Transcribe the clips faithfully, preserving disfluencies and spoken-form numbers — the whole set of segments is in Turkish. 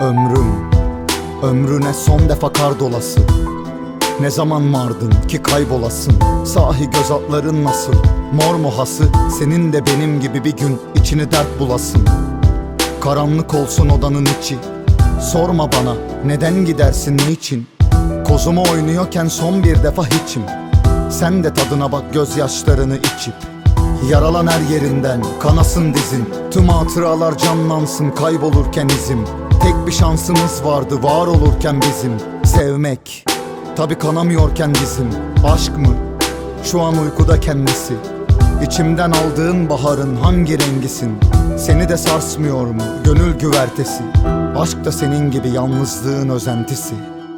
Ömrüm, ömrüne son defa kar dolası. Ne zaman vardın ki kaybolasın? Sahi göz altların nasıl? Mor muhası, senin de benim gibi bir gün içini dert bulasın. Karanlık olsun odanın içi, sorma bana neden gidersin niçin? Kozumu oynuyorken son bir defa hiçim. Sen de tadına bak gözyaşlarını içip. Yaralan her yerinden kanasın dizin, tüm hatıralar canlansın kaybolurken izim. Tek bir şansımız vardı var olurken bizim, sevmek. Tabi kanamıyorken bizim, aşk mı? Şu an uykuda kendisi. İçimden aldığın baharın hangi rengisin? Seni de sarsmıyor mu gönül güvertesi? Aşk da senin gibi yalnızlığın özentisi.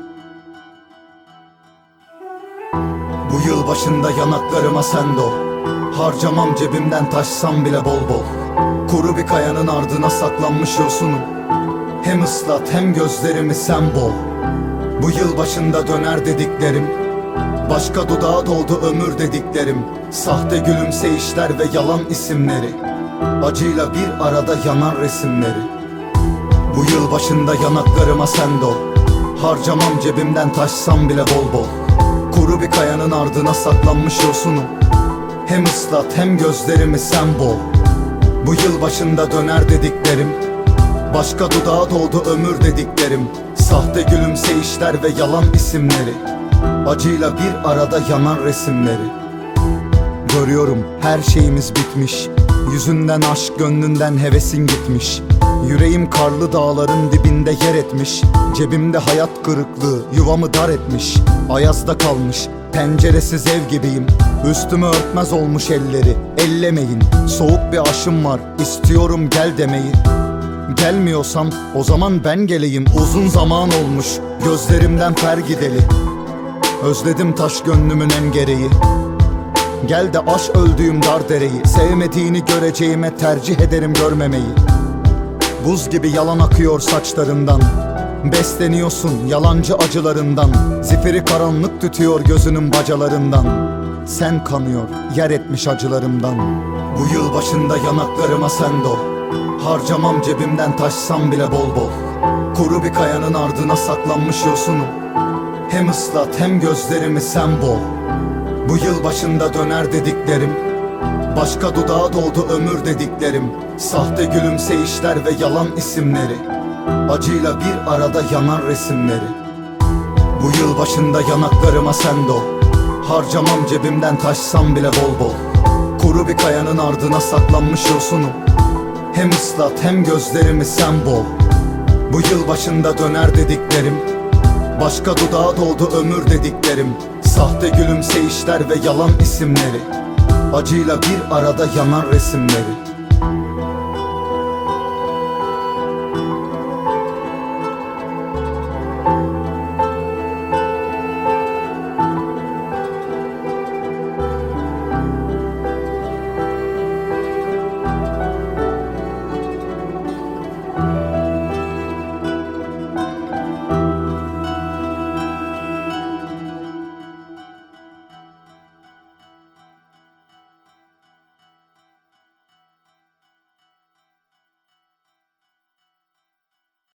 Bu yıl başında yanaklarıma sen dol. Harcamam cebimden taşsam bile bol bol. Kuru bir kayanın ardına saklanmış yosunum. Hem ıslat hem gözlerimi sen bol. Bu yıl başında döner dediklerim, başka dudağa doldu ömür dediklerim. Sahte gülümseyişler ve yalan isimleri, acıyla bir arada yanan resimleri. Bu yıl başında yanaklarıma sen dol. Harcamam cebimden taşsam bile bol bol. Kuru bir kayanın ardına saklanmış yosunum. Hem ıslat hem gözlerimi sen bol. Bu yıl başında döner dediklerim, başka dudağa doldu ömür dediklerim. Sahte gülümseyişler ve yalan isimleri, acıyla bir arada yanan resimleri. Görüyorum her şeyimiz bitmiş. Yüzünden aşk, gönlünden hevesin gitmiş. Yüreğim karlı dağların dibinde yer etmiş. Cebimde hayat kırıklığı yuvamı dar etmiş. Ayazda kalmış penceresiz ev gibiyim. Üstümü örtmez olmuş elleri, ellemeyin. Soğuk bir aşım var, istiyorum gel demeyi. Gelmiyorsam o zaman ben geleyim. Uzun zaman olmuş gözlerimden fer gideli. Özledim taş gönlümün en gereği. Gel de aş öldüğüm dar dereyi. Sevmediğini göreceğime tercih ederim görmemeyi. Buz gibi yalan akıyor saçlarından. Besleniyorsun yalancı acılarından. Zifiri karanlık tütüyor gözünün bacalarından. Sen kanıyor yer etmiş acılarımdan. Bu yıl başında yanaklarıma sen dol. Harcamam cebimden taşsam bile bol bol. Kuru bir kayanın ardına saklanmış yosunum. Hem ıslat hem gözlerimi sen bol. Bu yıl başında döner dediklerim, başka dudağa doldu ömür dediklerim. Sahte gülümseyişler ve yalan isimleri, acıyla bir arada yanan resimleri. Bu yıl başında yanaklarıma sen dol. Harcamam cebimden taşsam bile bol bol. Kuru bir kayanın ardına saklanmış yosunum. Hem ıslat hem gözlerimi sen bol. Bu yıl başında döner dediklerim, başka dudağa doldu ömür dediklerim. Sahte gülümseyişler ve yalan isimleri, acıyla bir arada yanan resimleri.